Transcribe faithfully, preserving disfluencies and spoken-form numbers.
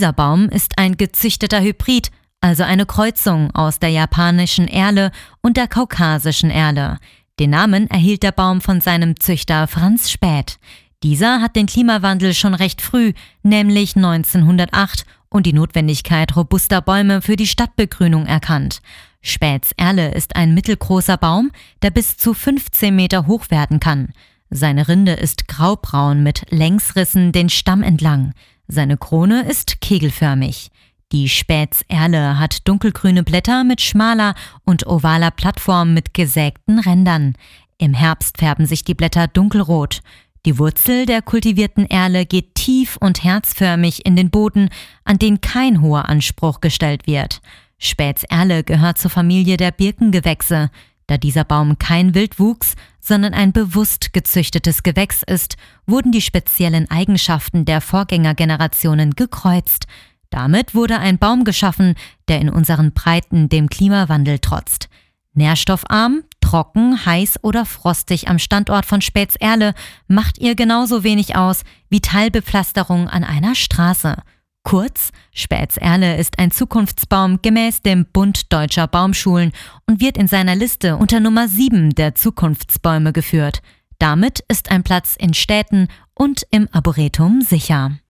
Dieser Baum ist ein gezüchteter Hybrid, also eine Kreuzung aus der japanischen Erle und der kaukasischen Erle. Den Namen erhielt der Baum von seinem Züchter Franz Späth. Dieser hat den Klimawandel schon recht früh, nämlich neunzehnhundertacht, und die Notwendigkeit robuster Bäume für die Stadtbegrünung erkannt. Späths Erle ist ein mittelgroßer Baum, der bis zu fünfzehn Meter hoch werden kann. Seine Rinde ist graubraun mit Längsrissen den Stamm entlang. Seine Krone ist kegelförmig. Die Späths Erle hat dunkelgrüne Blätter mit schmaler und ovaler Plattform mit gesägten Rändern. Im Herbst färben sich die Blätter dunkelrot. Die Wurzel der kultivierten Erle geht tief und herzförmig in den Boden, an den kein hoher Anspruch gestellt wird. Späths Erle gehört zur Familie der Birkengewächse. Da dieser Baum kein Wildwuchs, sondern ein bewusst gezüchtetes Gewächs ist, wurden die speziellen Eigenschaften der Vorgängergenerationen gekreuzt. Damit wurde ein Baum geschaffen, der in unseren Breiten dem Klimawandel trotzt. Nährstoffarm, trocken, heiß oder frostig am Standort von Späths Erle macht ihr genauso wenig aus wie Teilbepflasterung an einer Straße. Kurz, Späths Erle ist ein Zukunftsbaum gemäß dem Bund Deutscher Baumschulen und wird in seiner Liste unter Nummer sieben der Zukunftsbäume geführt. Damit ist ein Platz in Städten und im Arboretum sicher.